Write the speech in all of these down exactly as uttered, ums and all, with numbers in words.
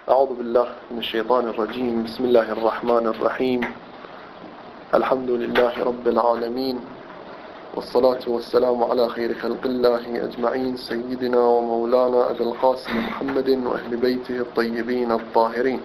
أعوذ بالله من الشيطان الرجيم. بسم الله الرحمن الرحيم. الحمد لله رب العالمين، والصلاة والسلام على خير خلق الله أجمعين، سيدنا ومولانا أبي القاسم محمد وأهل بيته الطيبين الطاهرين،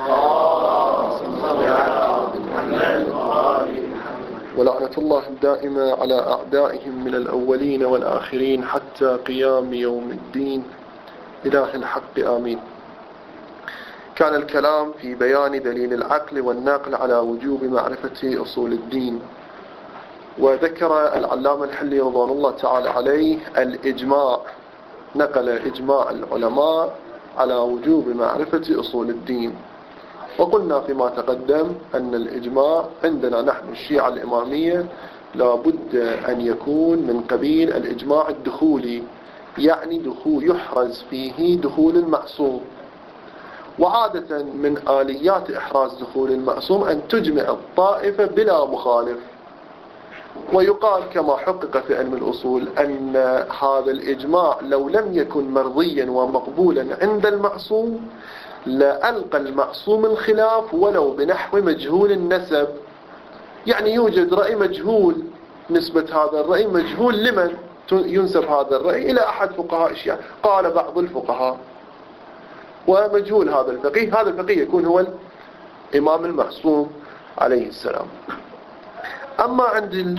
ولعنة الله الدائمة على أعدائهم من الأولين والآخرين حتى قيام يوم الدين. إله الحق آمين. كان الكلام في بيان دليل العقل والنقل على وجوب معرفة أصول الدين، وذكر العلامة الحلي رضوان الله تعالى عليه الإجماع، نقل إجماع العلماء على وجوب معرفة أصول الدين. وقلنا فيما تقدم أن الإجماع عندنا نحن الشيعة الإمامية لا بد أن يكون من قبيل الإجماع الدخولي، يعني دخول يحرز فيه دخول المعصوم. وعادة من آليات إحراز دخول المعصوم أن تجمع الطائفة بلا مخالف. ويقال كما حقق في علم الأصول أن هذا الإجماع لو لم يكن مرضيا ومقبولا عند المعصوم لألقى المعصوم الخلاف ولو بنحو مجهول النسب، يعني يوجد رأي مجهول، نسبة هذا الرأي مجهول لمن ينسب هذا الرأي، إلى أحد فقهاء الشيعة قال بعض الفقهاء، ومجهول هذا الفقيه، هذا الفقيه يكون هو الإمام المعصوم عليه السلام. أما عند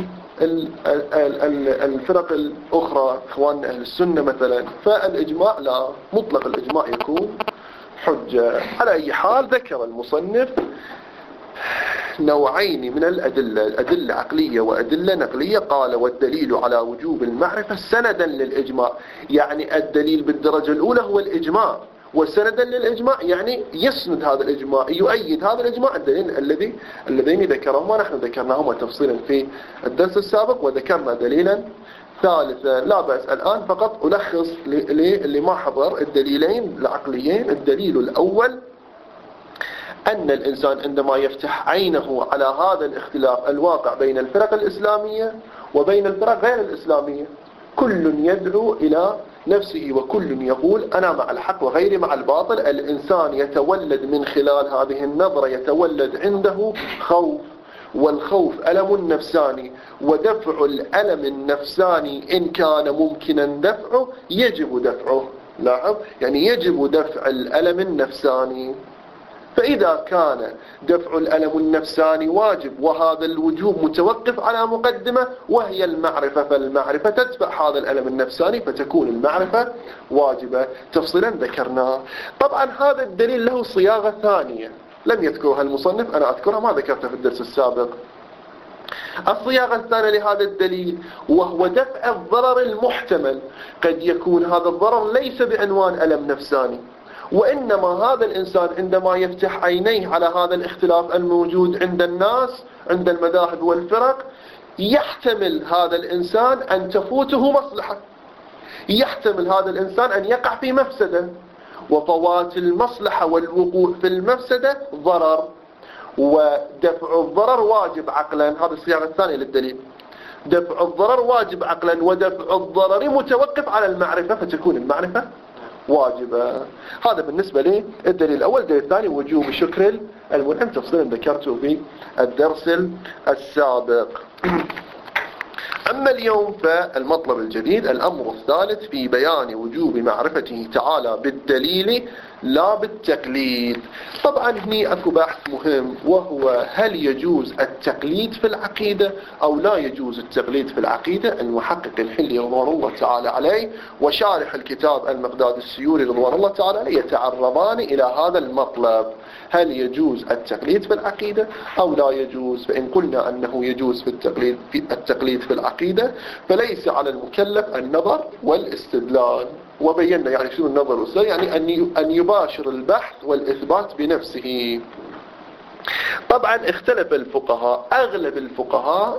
الفرق الأخرى إخواننا أهل السنة مثلا فالإجماع لا، مطلق الإجماع يكون حجة. على أي حال ذكر المصنف نوعين من الأدلة، أدلة عقلية وأدلة نقلية. قال والدليل على وجوب المعرفة سندا للإجماع، يعني الدليل بالدرجة الأولى هو الإجماع، وسندا للإجماع يعني يسند هذا الإجماع، يؤيد هذا الإجماع الدليل الذي الذين ذكرهما نحن ذكرناهما تفصيلا في الدرس السابق، وذكرنا دليلا ثالثا. لا بأس الآن فقط ألخص اللي ما حضر الدليلين العقليين. الدليل الأول أن الإنسان عندما يفتح عينه على هذا الاختلاف الواقع بين الفرق الإسلامية وبين الفرق غير الإسلامية، كل يدعو إلى نفسه وكل يقول أنا مع الحق وغيري مع الباطل. الإنسان يتولد من خلال هذه النظرة، يتولد عنده خوف، والخوف ألم نفساني، ودفع الألم النفساني إن كان ممكنا دفعه يجب دفعه. لاحظ، يعني يجب دفع الألم النفساني. فإذا كان دفع الألم النفساني واجب وهذا الوجوب متوقف على مقدمة وهي المعرفة، فالمعرفة تدفع هذا الألم النفساني فتكون المعرفة واجبة. تفصيلا ذكرناه. طبعا هذا الدليل له صياغة ثانية لم يذكرها المصنف، أنا أذكرها ما ذكرتها في الدرس السابق. الصياغة الثانية لهذا الدليل وهو دفع الضرر المحتمل. قد يكون هذا الضرر ليس بعنوان ألم نفساني، وإنما هذا الإنسان عندما يفتح عينيه على هذا الاختلاف الموجود عند الناس عند المذاهب والفرق، يحتمل هذا الإنسان أن تفوته مصلحة، يحتمل هذا الإنسان أن يقع في مفسدة، وفوات المصلحة والوقوع في المفسدة ضرر، ودفع الضرر واجب عقلا. هذه الصياغة الثانية للدليل. دفع الضرر واجب عقلا، ودفع الضرر متوقف على المعرفة فتكون المعرفة واجبة. هذا بالنسبة لي الدليل الأول. الدليل الثاني وجوب شكر المنعم، تفصيلا ذكرته في الدرس السابق. أما اليوم فالمطلب الجديد الأمر الثالث في بيان وجوب معرفته تعالى بالدليل لا بالتقليد. طبعا هني أكو بحث مهم، وهو هل يجوز التقليد في العقيدة أو لا يجوز التقليد في العقيدة. المحقق الحلي رضوان الله تعالى عليه وشارح الكتاب المقداد السيوري رضوان الله تعالى عليه يتعرضان إلى هذا المطلب، هل يجوز التقليد في العقيدة أو لا يجوز. فإن قلنا أنه يجوز في التقليد في التقليد في العقيدة فليس على المكلف النظر والاستدلال. وبينا يعني شنو النظر والاستدلال، يعني أن أن يباشر البحث والإثبات بنفسه. طبعا اختلف الفقهاء، أغلب الفقهاء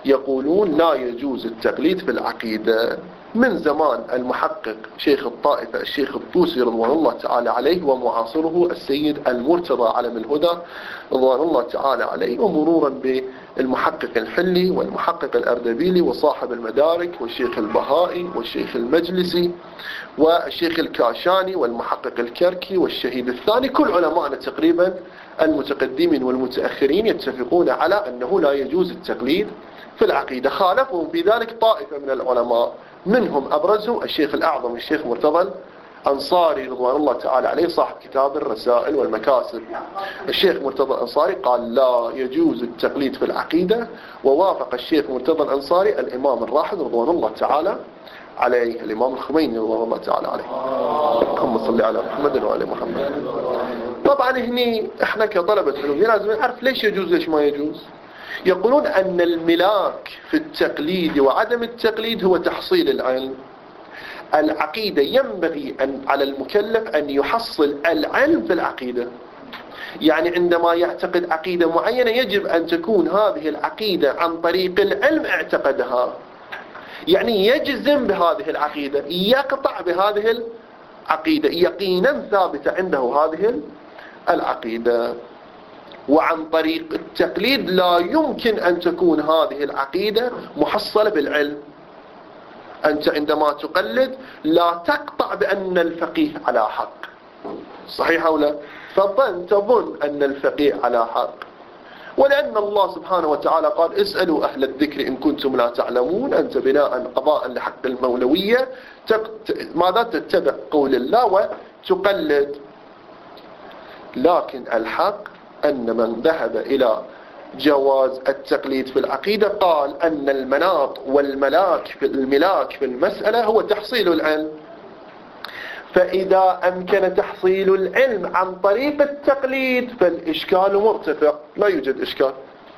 يقولون لا يجوز التقليد في العقيدة. من زمان المحقق شيخ الطائفة الشيخ الطوسي رضوان الله تعالى عليه ومعاصره السيد المرتضى علم الهدى رضوان الله تعالى عليه، ومرورا بالمحقق الحلي والمحقق الأردبيلي وصاحب المدارك والشيخ البهائي والشيخ المجلسي والشيخ الكاشاني والمحقق الكركي والشهيد الثاني، كل علماءنا تقريبا المتقدمين والمتأخرين يتفقون على أنه لا يجوز التقليد في العقيدة. خالفهم في ذلك طائفة من العلماء، منهم أبرزهم الشيخ الأعظم الشيخ مرتضى الأنصاري رضوان الله تعالى عليه صاحب كتاب الرسائل والمكاسب. الشيخ مرتضى الأنصاري قال لا يجوز التقليد في العقيدة، ووافق الشيخ مرتضى الأنصاري الإمام الراحل رضوان الله تعالى عليه، الإمام الخميني رضوان الله تعالى عليه. اللهم صل على محمد وعلى محمد. طبعا هني احنا كطلبة علوم لازم نعرف ليش يجوز ليش ما يجوز. يقولون أن الملاك في التقليد وعدم التقليد هو تحصيل العلم. العقيدة ينبغي أن على المكلف أن يحصل العلم في العقيدة، يعني عندما يعتقد عقيدة معينة يجب أن تكون هذه العقيدة عن طريق العلم اعتقدها، يعني يجزم بهذه العقيدة، يقطع بهذه العقيدة يقينا ثابتة عنده هذه العقيدة. وعن طريق التقليد لا يمكن أن تكون هذه العقيدة محصلة بالعلم. أنت عندما تقلد لا تقطع بأن الفقيه على حق، صحيح أو لا؟ فظن تظن أن الفقيه على حق، ولأن الله سبحانه وتعالى قال اسألوا أهل الذكر إن كنتم لا تعلمون. أنت بناء قضاء لحق المولوية ماذا تتبع قول الله وتقلد. لكن الحق أن من ذهب إلى جواز التقليد في العقيدة قال أن المناط والملاك في الملاك في المسألة هو تحصيل العلم. فإذا أمكن تحصيل العلم عن طريق التقليد فالإشكال مرتفع، لا يوجد إشكال.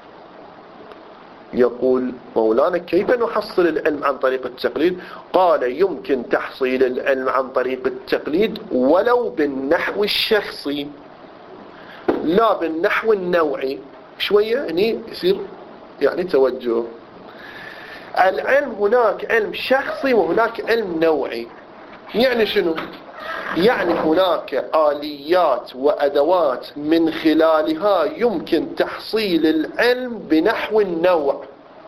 يقول مولانا كيف نحصل العلم عن طريق التقليد؟ قال يمكن تحصيل العلم عن طريق التقليد ولو بالنحو الشخصي لا بالنحو النوعي. شوية هني يصير يعني توجه. العلم هناك علم شخصي وهناك علم نوعي. يعني شنو؟ يعني هناك آليات وأدوات من خلالها يمكن تحصيل العلم بنحو النوع.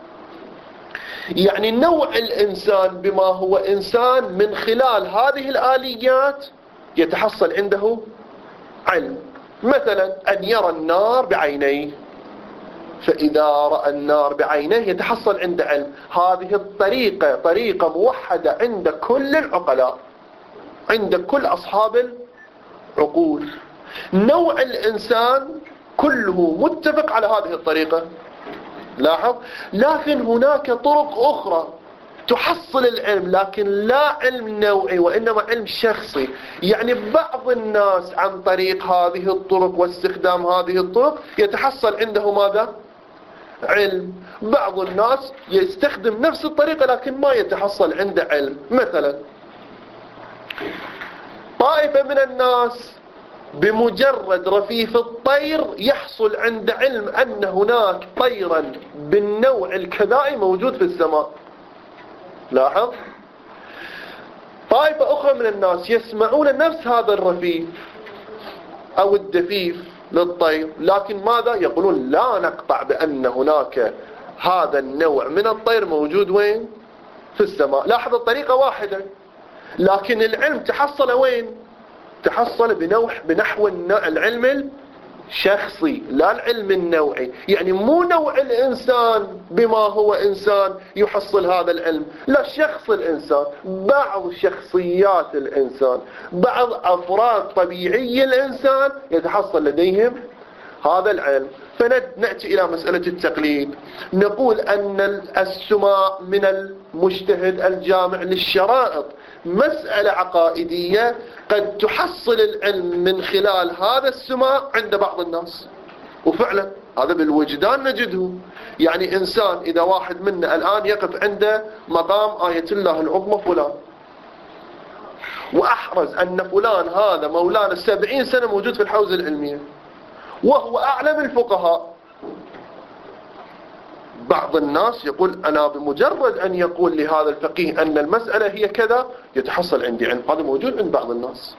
يعني نوع الإنسان بما هو إنسان من خلال هذه الآليات يتحصل عنده علم. مثلا أن يرى النار بعينيه، فإذا رأى النار بعينيه يتحصل عنده علم. هذه الطريقة طريقة موحدة عند كل العقلاء، عند كل أصحاب العقول. نوع الإنسان كله متفق على هذه الطريقة، لاحظ. لكن هناك طرق أخرى تحصل العلم، لكن لا علم نوعي وإنما علم شخصي. يعني بعض الناس عن طريق هذه الطرق واستخدام هذه الطرق يتحصل عنده ماذا؟ علم. بعض الناس يستخدم نفس الطريقة لكن ما يتحصل عنده علم. مثلا طائفة من الناس بمجرد رفيف الطير يحصل عند علم أن هناك طيرا بالنوع الكذائي موجود في السماء، لاحظ. طائفة أخرى من الناس يسمعون نفس هذا الرفيف أو الدفيف للطير، لكن ماذا يقولون؟ لا نقطع بأن هناك هذا النوع من الطير موجود وين؟ في السماء. لاحظ الطريقة واحدة، لكن العلم تحصل وين؟ تحصل بنوع بنحو العلم الشخصي لا العلم النوعي. يعني مو نوع الإنسان بما هو إنسان يحصل هذا العلم، لا شخص الإنسان، بعض شخصيات الإنسان، بعض أفراد طبيعي الإنسان يتحصل لديهم هذا العلم. فنأتي إلى مسألة التقليد. نقول أن السماع من المجتهد الجامع للشرائط مسألة عقائدية قد تحصل العلم من خلال هذا السماع عند بعض الناس، وفعلا هذا بالوجدان نجده. يعني إنسان إذا واحد منا الآن يقف عنده مقام آية الله العظمى فلان، وأحرز أن فلان هذا مولانا سبعين سنة موجود في الحوزة العلمية وهو أعلم الفقهاء، بعض الناس يقول أنا بمجرد أن يقول لهذا الفقيه أن المسألة هي كذا يتحصل عندي علم. هذا موجود عند بعض الناس.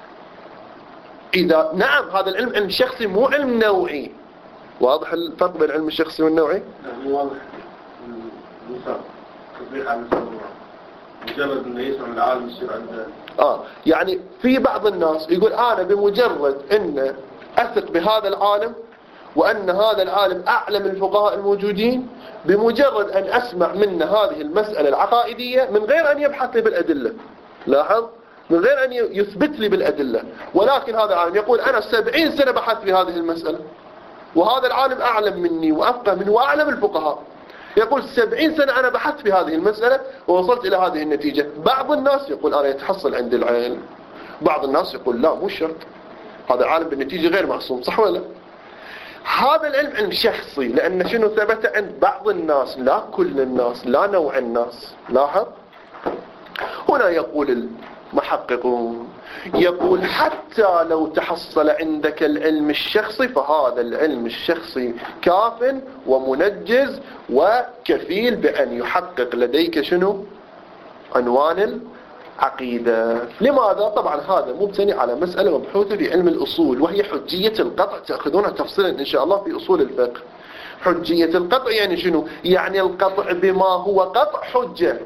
إذا نعم هذا العلم علم شخصي مو علم نوعي. واضح الفرق بين العلم الشخصي والنوعي؟ نعم واضح. مثال تطبيق على مثال مجرد أنه يسمع من العالم يصير عنده آه يعني في بعض الناس يقول أنا بمجرد أن أثق بهذا العالم وأن هذا العالم أعلم الفقهاء الموجودين، بمجرد أن أسمع منه هذه المسألة العقائدية من غير أن يبحث لي بالأدلة. لاحظ، من غير أن يثبت لي بالأدلة، ولكن هذا العالم يقول أنا سبعين سنة بحث في هذه المسألة وهذا العالم أعلم مني وأفقه منه وأعلم الفقهاء، يقول سبعين سنة أنا بحثت في هذه المسألة ووصلت إلى هذه النتيجة. بعض الناس يقول أنا يتحصل عند العلم، بعض الناس يقول لا مو شرط، هذا العالم بالنتيجة غير معصوم. صح ولا؟ هذا العلم علم شخصي، لأن شنو ثبت عند بعض الناس لا كل الناس، لا نوع الناس. لاحظ هنا يقول المحققون، يقول حتى لو تحصل عندك العلم الشخصي فهذا العلم الشخصي كاف ومنجز وكفيل بأن يحقق لديك شنو؟ عنوان العقيدة. لماذا؟ طبعا هذا مبتني على مسألة مبحوثة في علم الأصول وهي حجية القطع، تأخذونها تفصيلا إن شاء الله في أصول الفقه. حجية القطع يعني شنو؟ يعني القطع بما هو قطع حجة.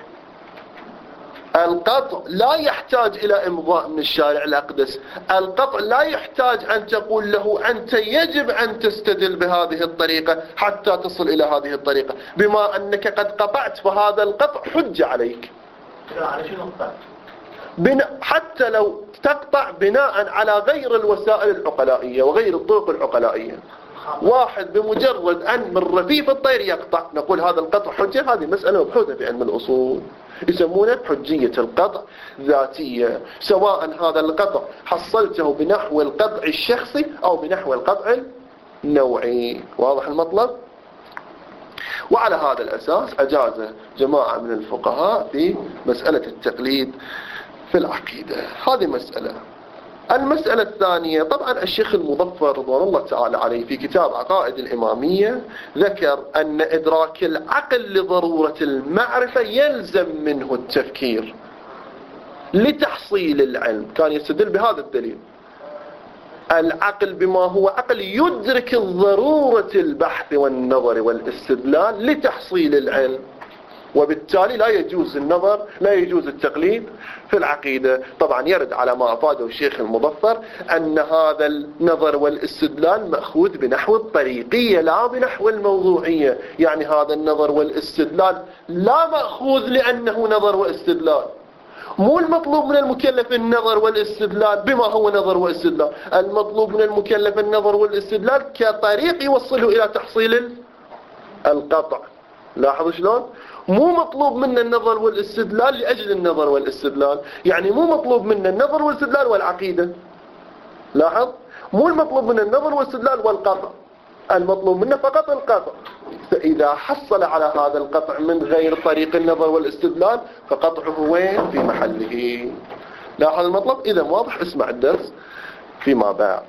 القطع لا يحتاج إلى إمضاء من الشارع الأقدس، القطع لا يحتاج أن تقول له أنت يجب أن تستدل بهذه الطريقة حتى تصل إلى هذه الطريقة، بما أنك قد قطعت فهذا القطع حجة عليك. على شنو قطعت؟ بناء حتى لو تقطع بناء على غير الوسائل العقلائية وغير الطرق العقلائية. واحد بمجرد أن من رفيف الطير يقطع نقول هذا القطع حجة. هذه مسألة مبحوثة في علم الأصول يسمونه حجية القطع ذاتية، سواء هذا القطع حصلته بنحو القطع الشخصي أو بنحو القطع النوعي. واضح المطلب؟ وعلى هذا الأساس أجاز جماعة من الفقهاء في مسألة التقليد في العقيدة. هذه مسألة. المسألة الثانية، طبعا الشيخ المظفر رضوان الله تعالى عليه في كتاب عقائد الإمامية ذكر أن إدراك العقل لضرورة المعرفة يلزم منه التفكير لتحصيل العلم. كان يستدل بهذا الدليل، العقل بما هو عقل يدرك ضرورة البحث والنظر والاستدلال لتحصيل العلم، وبالتالي لا يجوز النظر، لا يجوز التقليد في العقيدة. طبعا يرد على ما أفاده الشيخ المظفر أن هذا النظر والاستدلال مأخوذ بنحو الطريقية لا بنحو الموضوعية. يعني هذا النظر والاستدلال لا مأخوذ لأنه نظر واستدلال، مو المطلوب من المكلف النظر والاستدلال بما هو نظر واستدلال، المطلوب من المكلف النظر والاستدلال كطريق يوصله إلى تحصيل القطع. لاحظوا شلون؟ مو مطلوب منا النظر والاستدلال لأجل النظر والاستدلال، يعني مو مطلوب منا النظر والاستدلال والعقيدة. لاحظ، مو المطلوب منا النظر والاستدلال والقطع، المطلوب منا فقط القطع. فإذا حصل على هذا القطع من غير طريق النظر والاستدلال فقطعه وين؟ في محله. لاحظ المطلب؟ إذا واضح اسمع الدرس فيما بعد.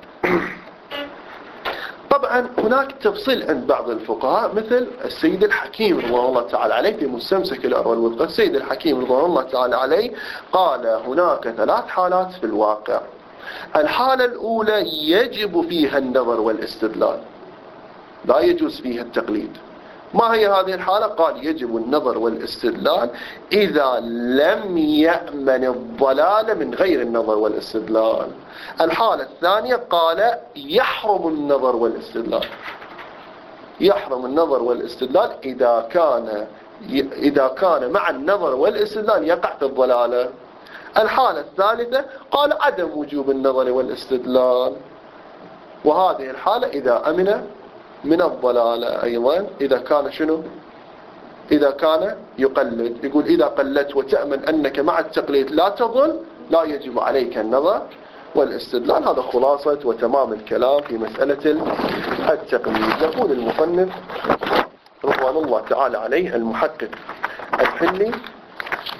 طبعا هناك تفصيل عند بعض الفقهاء مثل السيد الحكيم رضوان الله تعالى عليه في مستمسك الأروى الوثقى. السيد الحكيم رضوان الله تعالى عليه قال هناك ثلاث حالات في الواقع. الحالة الأولى يجب فيها النظر والاستدلال، لا يجوز فيها التقليد. ما هي هذه الحالة؟ قال يجب النظر والاستدلال إذا لم يأمن الضلال من غير النظر والاستدلال. الحالة الثانية قال يحرم النظر والاستدلال، يحرم النظر والاستدلال إذا كان إذا كان مع النظر والاستدلال يقع في الضلالة. الحالة الثالثة قال عدم وجوب النظر والاستدلال، وهذه الحالة إذا أمن من الضلالة أيضا، إذا كان شنو؟ إذا كان يقلد. يقول إذا قلدت وتأمن أنك مع التقليد لا تضل لا يجب عليك النظر والاستدلال. هذا خلاصة وتمام الكلام في مسألة التقليد. يقول المصنف رضوان الله تعالى عليه المحقق الحلي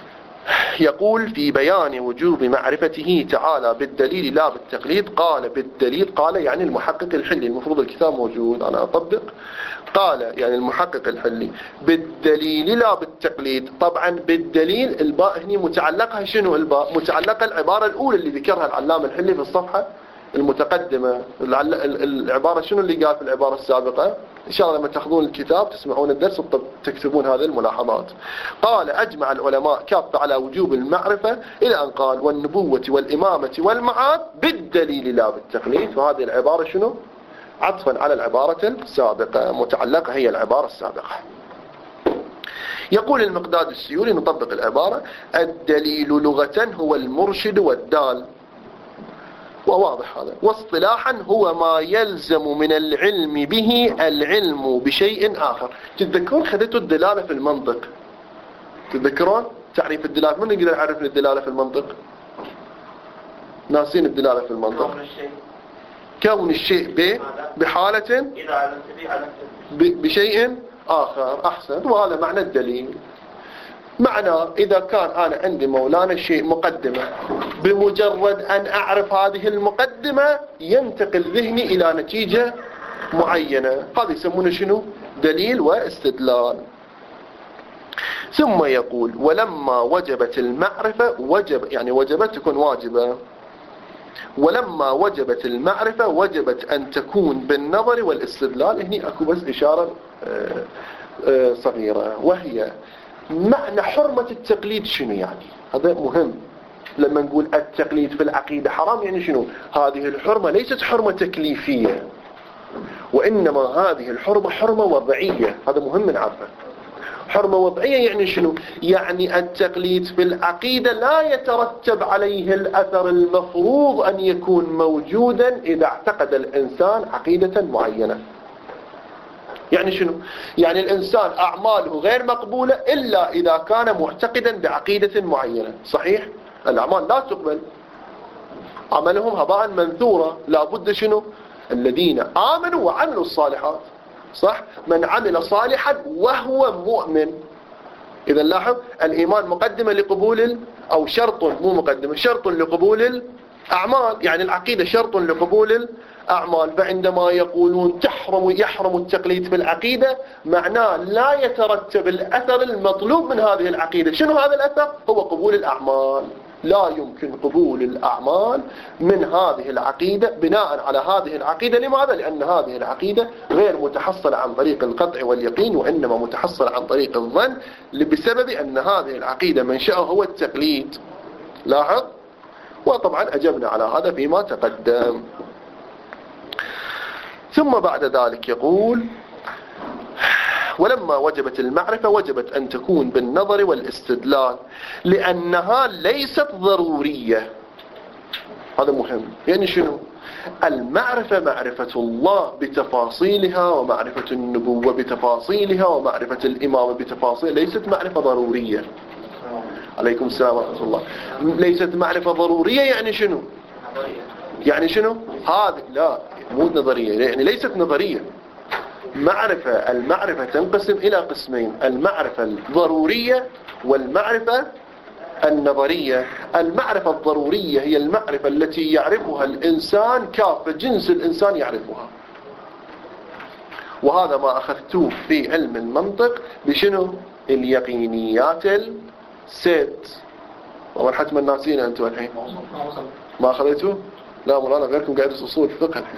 يقول في بيان وجوب معرفته تعالى بالدليل لا بالتقليد. قال بالدليل، قال يعني المحقق الحلي، المفروض الكتاب موجود أنا أطبق. قال يعني المحقق الحلي بالدليل لا بالتقليد. طبعا بالدليل الباء هنا متعلقها شنو؟ الباء متعلقة العبارة الأولى اللي ذكرها العلامة الحلي في الصفحة المتقدمة. العبارة شنو اللي قال في العبارة السابقة؟ إن شاء الله لما تاخذون الكتاب تسمعون الدرس تكتبون هذه الملاحظات. قال أجمع العلماء كافة على وجوب المعرفة إلى أن قال والنبوة والإمامة والمعاد بالدليل لا بالتقليد. فهذه العبارة شنو؟ عطفا على العبارة السابقة، متعلقة هي العبارة السابقة. يقول المقداد السيوري، نطبق العبارة: الدليل لغة هو المرشد والدال، وواضح هذا. واصطلاحا هو ما يلزم من العلم به العلم بشيء آخر. تتذكرون خذيتوا الدلالة في المنطق؟ تتذكرون تعريف الدلالة؟ من يقدر يعرف الدلالة في المنطق؟ ناسين الدلالة في المنطق. كون الشيء ب بحالة بشيء آخر. أحسن، وهذا معنى الدليل. معنى إذا كان أنا عندي مولانا شيء مقدمة، بمجرد أن أعرف هذه المقدمة ينتقل ذهني إلى نتيجة معينة. هذا يسمونه شنو؟ دليل واستدلال. ثم يقول ولما وجبت المعرفة، وجب يعني وجبت تكون واجبة، ولما وجبت المعرفة وجبت أن تكون بالنظر والاستدلال. هنا أكو بس إشارة صغيرة، وهي معنى حرمة التقليد شنو يعني؟ هذا مهم. لما نقول التقليد في العقيدة حرام يعني شنو؟ هذه الحرمة ليست حرمة تكليفية، وإنما هذه الحرمة حرمة وضعية. هذا مهم نعرفه. حرمة وضعية يعني شنو؟ يعني التقليد في العقيدة لا يترتب عليه الأثر المفروض أن يكون موجودا إذا اعتقد الإنسان عقيدة معينة. يعني شنو؟ يعني الإنسان أعماله غير مقبولة إلا إذا كان معتقدا بعقيدة معينة. صحيح؟ الأعمال لا تقبل، عملهم هباء منثورا. لا بد شنو؟ الذين آمنوا وعملوا الصالحات. صح؟ من عمل صالحا وهو مؤمن. إذا لاحظ الإيمان مقدمة لقبول ال... أو شرط، مو مقدمة، شرط لقبول الأعمال. يعني العقيدة شرط لقبول الأعمال. فعندما يقولون تحرم يحرم التقليد في العقيدة، معناه لا يترتب الأثر المطلوب من هذه العقيدة. شنو هذا الأثر؟ هو قبول الأعمال. لا يمكن قبول الأعمال من هذه العقيدة بناء على هذه العقيدة. لماذا؟ لأن هذه العقيدة غير متحصلة عن طريق القطع واليقين، وإنما متحصلة عن طريق الظن، بسبب أن هذه العقيدة منشأه هو التقليد. لاحظ؟ وطبعا أجبنا على هذا فيما تقدم. ثم بعد ذلك يقول ولما وجبت المعرفة وجبت أن تكون بالنظر والاستدلال لأنها ليست ضرورية. هذا مهم. يعني شنو؟ المعرفة معرفة الله بتفاصيلها، ومعرفة النبوة بتفاصيلها، ومعرفة الإمامة بتفاصيل، ليست معرفة ضرورية. عليكم السلام ورحمة الله. ليست معرفة ضرورية يعني شنو؟ يعني شنو؟ هذه لا مو نظرية، يعني ليست نظرية. معرفة المعرفة تنقسم إلى قسمين: المعرفة الضرورية والمعرفة النظرية. المعرفة الضرورية هي المعرفة التي يعرفها الإنسان كافة، جنس الإنسان يعرفها. وهذا ما أخذتوه في علم المنطق بشنو؟ اليقينيات الست. طبعا حتما ناسين أنتوا الحين، ما أخذتوه؟ لا مولانا غيركم قاعد أصول فقه الحين.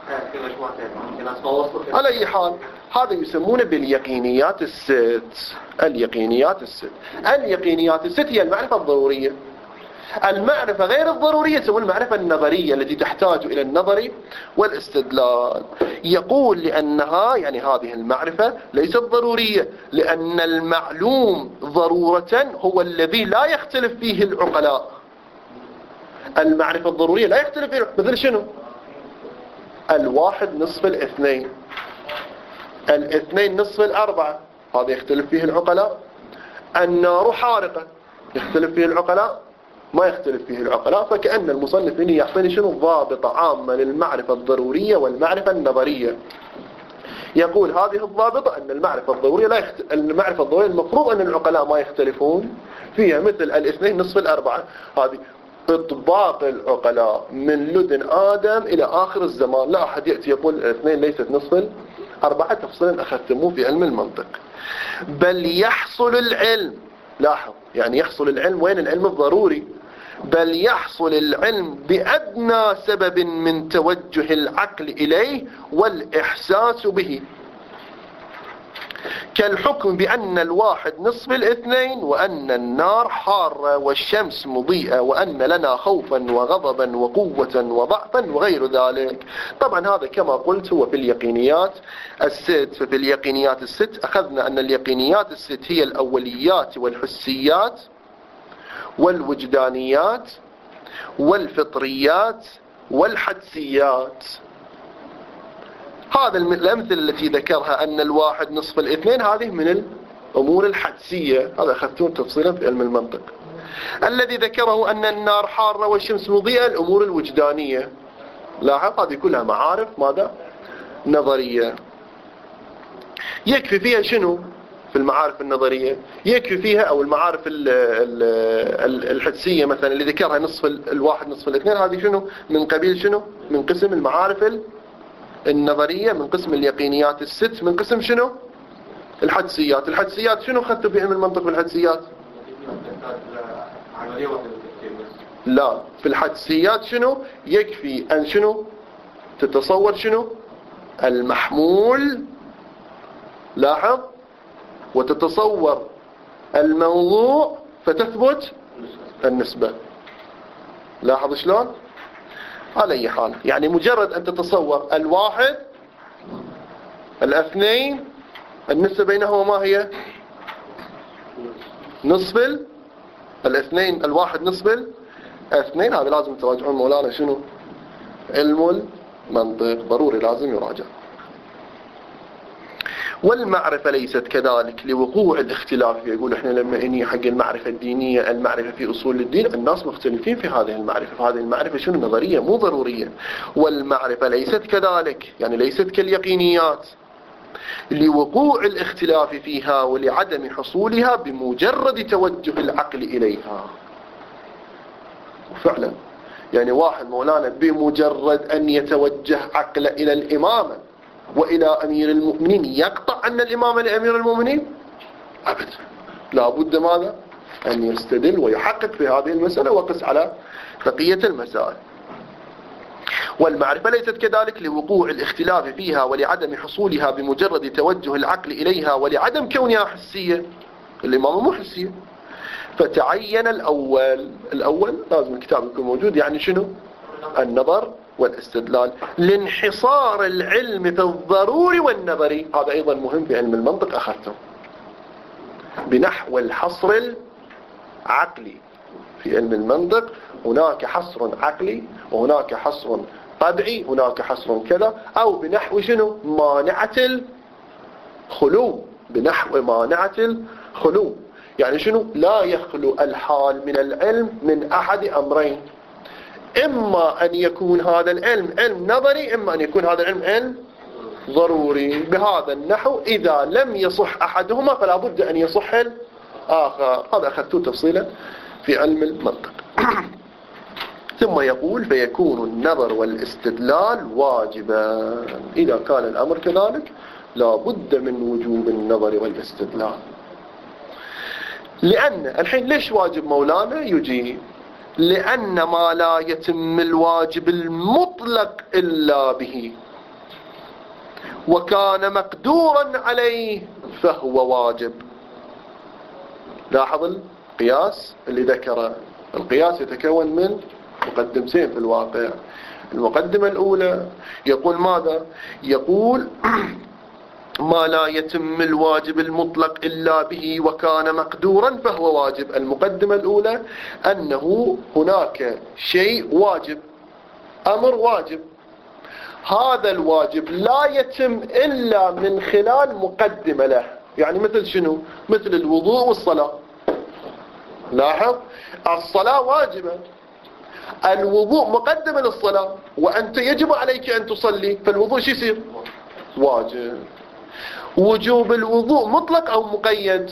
على أي حال هذا يسمونه باليقينيات الست. اليقينيات الست اليقينيات الست هي المعرفة الضرورية. المعرفة غير الضرورية تسمى المعرفة النظرية التي تحتاج إلى النظر والاستدلال. يقول لأنها يعني هذه المعرفة ليست ضرورية، لأن المعلوم ضرورة هو الذي لا يختلف فيه العقلاء. المعرفة الضرورية لا يختلف فيه، مثل شنو؟ الواحد نصف الاثنين، الاثنين نصف الأربعة، هذا يختلف فيه العقلاء. النار حارقة، يختلف فيه العقلاء؟ ما يختلف فيه العقلاء. فكأن المصنف هنا يعطيني شنو؟ ضابطة عامة للمعرفة الضرورية والمعرفة النظرية. يقول هذه الضابطة أن المعرفة الضرورية لا يخت... المعرفة الضرورية المفروض أن العقلاء ما يختلفون فيها، مثل الاثنين نصف الأربعة، هذه إطباق العقلاء من لدن آدم إلى آخر الزمان، لا أحد يأتي يقول الاثنين ليست نصف الأربعة تفصيلا أخذتموه في علم المنطق. بل يحصل العلم، لاحظ يعني يحصل العلم وين؟ العلم الضروري. بل يحصل العلم بأدنى سبب من توجه العقل إليه والإحساس به، كالحكم بأن الواحد نصف الاثنين، وأن النار حارة والشمس مضيئة، وأن لنا خوفا وغضبا وقوة وضعفا وغير ذلك. طبعا هذا كما قلت هو في اليقينيات الست. ففي اليقينيات الست أخذنا أن اليقينيات الست هي الأوليات والحسيات والوجدانيات والفطريات والحدسيات. هذا الأمثلة التي ذكرها أن الواحد نصف الاثنين هذه من الأمور الحدسية، هذا أخذتون تفصيلا في علم المنطق. الذي ذكره أن النار حارة والشمس مضيئة الأمور الوجدانية. لاحظ هذه كلها معارف ماذا؟ نظرية. يكفي فيها شنو؟ في المعارف النظرية يكفي فيها أو المعارف الحدسية مثلا اللي ذكرها نصف الواحد نصف الاثنين، هذه شنو؟ من قبيل شنو؟ من قسم المعارف النظرية، من قسم اليقينيات الست، من قسم شنو؟ الحدسيات. الحدسيات شنو خدتوا في علم المنطق بالحدسيات؟ لا، في الحدسيات شنو؟ يكفي أن شنو؟ تتصور شنو؟ المحمول، لاحظ، وتتصور الموضوع فتثبت النسبة. لاحظ شلون؟ على أي حال يعني مجرد أن تتصور الواحد الاثنين النسبة بينهما ما هي؟ نصف الاثنين، الواحد نصف الاثنين. هذا لازم تراجعون مولانا شنو؟ علم المنطق ضروري لازم يراجع. والمعرفة ليست كذلك لوقوع الاختلاف. يقول احنا لما اني حق المعرفة الدينية، المعرفة في اصول الدين، الناس مختلفين في هذه المعرفة، فهذه المعرفة شنو؟ نظرية مو ضرورية. والمعرفة ليست كذلك يعني ليست كاليقينيات لوقوع الاختلاف فيها ولعدم حصولها بمجرد توجه العقل اليها. وفعلا يعني واحد مولانا بمجرد ان يتوجه عقله الى الامامة وإلى أمير المؤمنين يقطع أن الإمام لأمير المؤمنين؟ أبدا، لا بد ماذا؟ أن يستدل ويحقق في هذه المسألة وقس على بقية المسائل. والمعرفة ليست كذلك لوقوع الاختلاف فيها ولعدم حصولها بمجرد توجه العقل إليها ولعدم كونها حسية. الإمام مو حسية. فتعين الأول الأول لازم الكتاب يكون موجود، يعني شنو؟ النظر والاستدلال، لانحصار العلم في الضروري والنظري. هذا أيضا مهم في علم المنطق أخذته بنحو الحصر العقلي. في علم المنطق هناك حصر عقلي وهناك حصر طبعي، هناك حصر كذا، أو بنحو شنو؟ مانعة الخلو، بنحو مانعة الخلو. يعني شنو؟ لا يخلو الحال من العلم من أحد أمرين، إما أن يكون هذا العلم علم نظري، إما أن يكون هذا العلم علم ضروري. بهذا النحو إذا لم يصح أحدهما فلا بد أن يصح الآخر. هذا أخذته تفصيلا في علم المنطق. ثم يقول فيكون النظر والاستدلال واجبا. إذا كان الأمر كذلك لا بد من وجوب النظر والاستدلال. لأن الحين ليش واجب مولانا؟ يجيب لأن ما لا يتم الواجب المطلق إلا به وكان مقدورا عليه فهو واجب. لاحظ القياس اللي ذكره. القياس يتكون من مقدمتين في الواقع. المقدمة الأولى يقول ماذا؟ يقول ما لا يتم الواجب المطلق إلا به وكان مقدورا فهو واجب. المقدمة الأولى أنه هناك شيء واجب، أمر واجب، هذا الواجب لا يتم إلا من خلال مقدمة له. يعني مثل شنو؟ مثل الوضوء والصلاة. لاحظ الصلاة واجبة، الوضوء مقدمة للصلاة، وأنت يجب عليك أن تصلي، فالوضوء شو يصير؟ واجب. وجوب الوضوء مطلق أو مقيد؟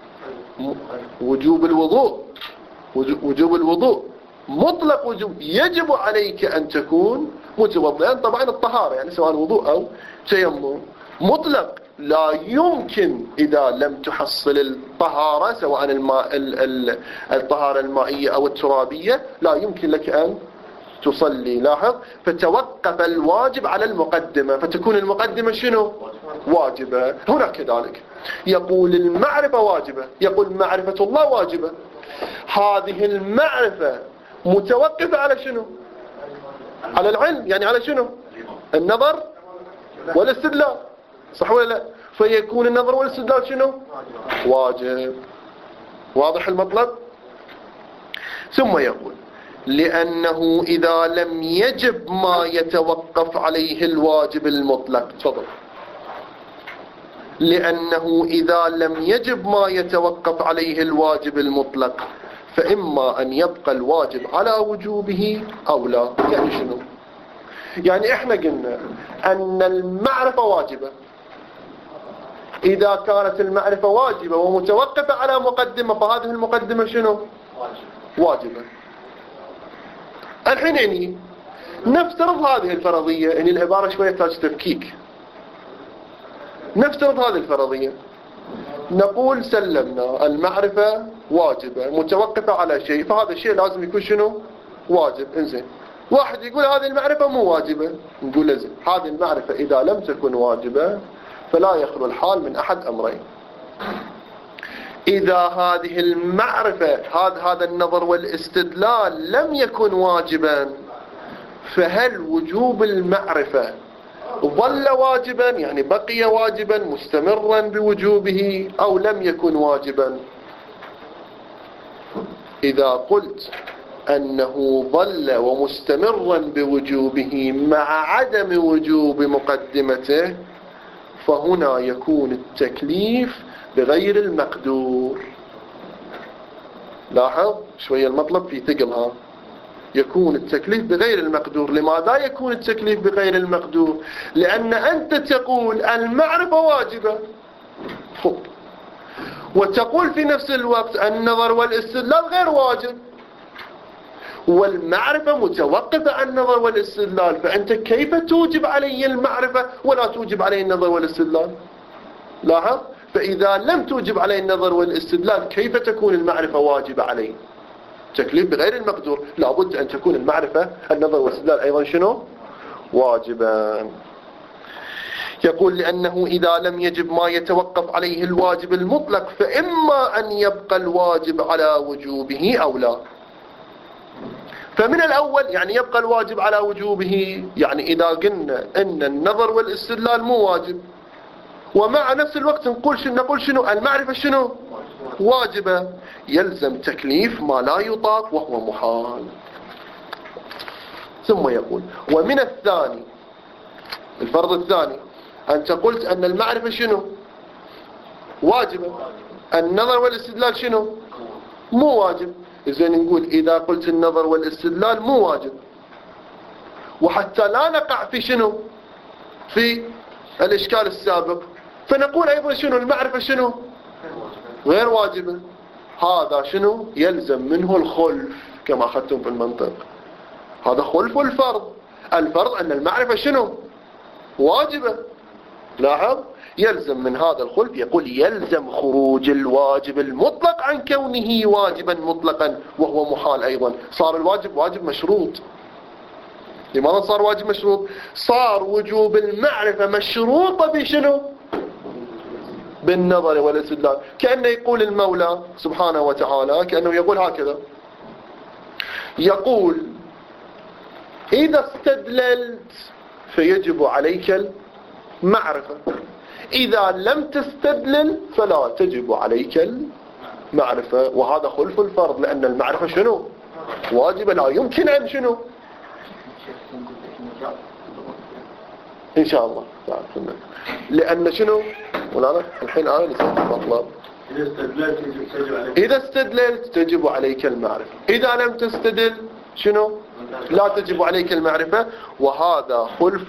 وجوب الوضوء وجوب الوضوء مطلق وجوب، يجب عليك أن تكون متوضئا. طبعا الطهارة يعني سواء وضوء أو تيمم مطلق، لا يمكن إذا لم تحصل الطهارة سواء الماء الطهارة المائية أو الترابية لا يمكن لك أن تصلي. لاحظ، فتوقف الواجب على المقدمة، فتكون المقدمة شنو؟ واجبة. هنا كذلك يقول المعرفة واجبة، يقول معرفة الله واجبة. هذه المعرفة متوقفة على شنو؟ على العلم، يعني على شنو؟ النظر والاستدلال، صح ولا لا؟ فيكون النظر والاستدلال شنو؟ واجب. واضح المطلب؟ ثم يقول لأنه إذا لم يجب ما يتوقف عليه الواجب المطلق. تفضل. لأنه إذا لم يجب ما يتوقف عليه الواجب المطلق فإما أن يبقى الواجب على وجوبه أو لا. يعني شنو؟ يعني إحنا قلنا أن المعرفة واجبة. إذا كانت المعرفة واجبة ومتوقفة على مقدمة فهذه المقدمة شنو؟ واجبة. الحين يعني نفترض هذه الفرضية، يعني العبارة شوية تحتاج تفكيك. نفترض هذه الفرضية، نقول سلمنا المعرفة واجبة متوقفة على شيء، فهذا الشيء لازم يكون شنو؟ واجب. انزين، واحد يقول هذه المعرفة مو واجبة، نقول له زين، هذه المعرفة إذا لم تكن واجبة فلا يخلو الحال من أحد أمرين. إذا هذه المعرفة هذا هذا النظر والاستدلال لم يكن واجبا، فهل وجوب المعرفة ظل واجبا، يعني بقي واجبا مستمرا بوجوبه، أو لم يكن واجبا؟ إذا قلت أنه ظل ومستمرا بوجوبه مع عدم وجوب مقدمته فهنا يكون التكليف بغير المقدور. لاحظ شوية المطلب في ثقلها. يكون التكليف بغير المقدور. لماذا يكون التكليف بغير المقدور؟ لأن أنت تقول المعرفة واجبة وتقول في نفس الوقت النظر والاستدلال غير واجب، والمعرفة متوقفة عن النظر والاستدلال، فأنت كيف توجب علي المعرفة ولا توجب علي النظر والاستدلال؟ لاحظ، فإذا لم توجب علي النظر والاستدلال كيف تكون المعرفة واجبة علي؟ تكليف بغير المقدور، لابد أن تكون المعرفة النظر والاستدلال أيضا شنو؟ واجبا. يقول لأنه إذا لم يجب ما يتوقف عليه الواجب المطلق فإما أن يبقى الواجب على وجوبه أو لا. فمن الأول يعني يبقى الواجب على وجوبه، يعني إذا قلنا أن النظر والاستدلال مو واجب ومع نفس الوقت نقول شنو نقول شنو المعرفة شنو؟ واجبة، يلزم تكليف ما لا يطاق وهو محال. ثم يقول ومن الثاني، الفرض الثاني، أنت قلت أن المعرفة شنو؟ واجبة، النظر والاستدلال شنو؟ مو واجب. إذن نقول إذا قلت النظر والاستدلال مو واجب، وحتى لا نقع في شنو؟ في الإشكال السابق، فنقول أيضا شنو؟ المعرفة شنو؟ غير واجبة. هذا شنو؟ يلزم منه الخلف كما أخذتم في المنطق. هذا خلف الفرض. الفرض أن المعرفة شنو؟ واجبة. لاحظ، يلزم من هذا الخلف، يقول يلزم خروج الواجب المطلق عن كونه واجبا مطلقا وهو محال أيضا. صار الواجب واجب مشروط. لماذا صار واجب مشروط؟ صار وجوب المعرفة مشروطة بشنو؟ بالنظر والاستدلال. كأنه يقول المولى سبحانه وتعالى، كأنه يقول هكذا، يقول إذا استدللت فيجب عليك المعرفة، إذا لم تستدلل فلا تجب عليك المعرفة. وهذا خلف الفرض، لأن المعرفة شنو؟ واجبة، لا يمكن أن شنو؟ إن شاء الله. لأن شنو؟ ولا الحين أنا نسيت المطلب. إذا استدللت تجب عليك إذا استدللت تجب عليك المعرفة، إذا لم تستدل شنو؟ لا تجب عليك المعرفة، وهذا خلف.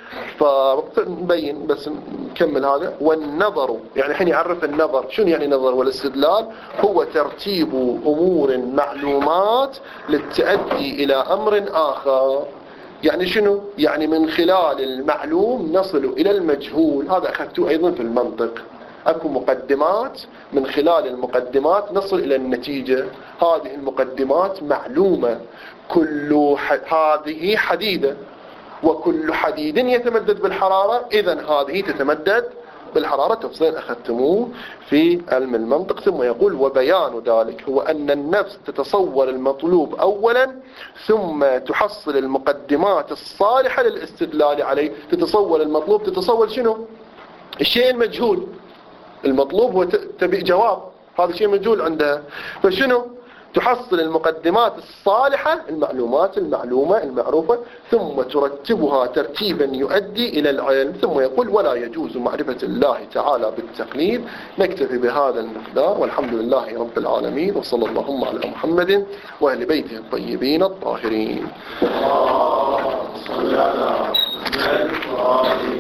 فنبين بس نكمل هذا. والنظر يعني الحين يعرف النظر. شنو يعني نظر؟ والاستدلال هو ترتيب أمور معلومات للتأدي إلى أمر آخر. يعني شنو؟ يعني من خلال المعلوم نصل إلى المجهول. هذا أخذته أيضا في المنطق. أكو مقدمات، من خلال المقدمات نصل إلى النتيجة. هذه المقدمات معلومة. كل هذه حديدة، وكل حديد يتمدد بالحرارة، إذن هذه تتمدد بالحرارة. تفصيل أخذتموه في علم المنطق. ثم يقول وبيان ذلك هو أن النفس تتصور المطلوب أولا ثم تحصل المقدمات الصالحة للاستدلال عليه. تتصور المطلوب، تتصور شنو؟ الشيء المجهول. المطلوب هو تبي جواب، هذا الشيء مجهول عندها. فشنو؟ تحصل المقدمات الصالحة، المعلومات المعلومة المعروفة، ثم ترتبها ترتيبا يؤدي إلى العلم. ثم يقول ولا يجوز معرفة الله تعالى بالتقليد. نكتفي بهذا المقدار، والحمد لله رب العالمين، وصلى اللهم على محمد وأهل بيته الطيبين الطاهرين.